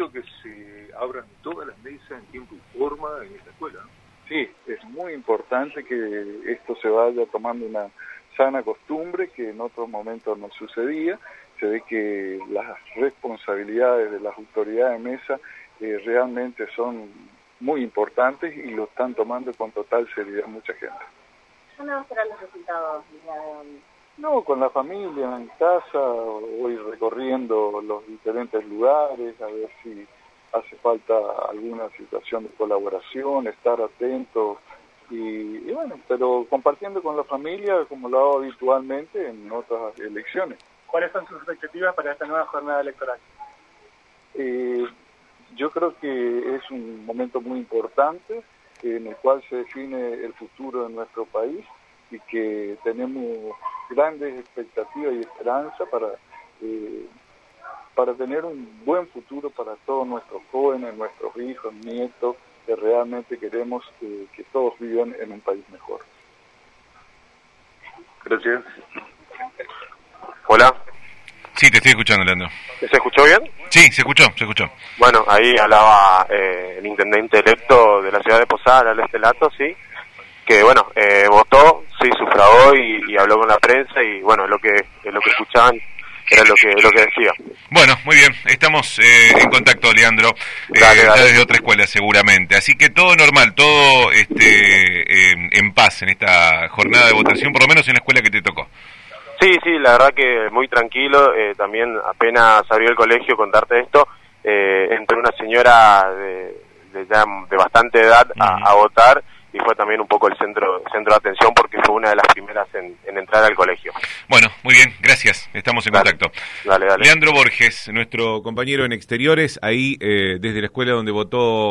bueno que se abran todas las mesas en tiempo y forma en esta escuela, ¿no? Sí, es muy importante que esto se vaya tomando una sana costumbre que en otros momentos no sucedía. Se ve que las responsabilidades de las autoridades de mesa realmente son muy importantes y lo están tomando con total seriedad mucha gente. ¿Cuándo serán los resultados del día de hoy? No, con la familia en casa, voy recorriendo los diferentes lugares, a ver si hace falta alguna situación de colaboración, estar atento y bueno, pero compartiendo con la familia como lo hago habitualmente en otras elecciones. ¿Cuáles son sus expectativas para esta nueva jornada electoral? Yo creo que es un momento muy importante en el cual se define el futuro de nuestro país y que tenemos grandes expectativas y esperanza para tener un buen futuro para todos nuestros jóvenes, nuestros hijos, nietos, que realmente queremos que todos vivan en un país mejor. Gracias. Hola. Sí, te estoy escuchando, Leandro. ¿Se escuchó bien? Sí, se escuchó. Bueno, ahí hablaba el intendente electo de la ciudad de Posada, Alex Telato, sí, que bueno, votó, sí, sufragó y habló con la prensa y bueno, lo que escuchaban era lo que decía. Bueno, muy bien, estamos en contacto, Leandro, dale. Ya desde otra escuela seguramente, así que todo normal, todo en paz en esta jornada de votación, por lo menos en la escuela que te tocó. Sí, la verdad que muy tranquilo, también apenas abrió el colegio, contarte esto, entró una señora de bastante edad a votar y fue también un poco el centro de atención porque fue una de las primeras en entrar al colegio. Bueno, muy bien, gracias, estamos en contacto. Dale. Leandro Borges, nuestro compañero en exteriores, ahí desde la escuela donde votó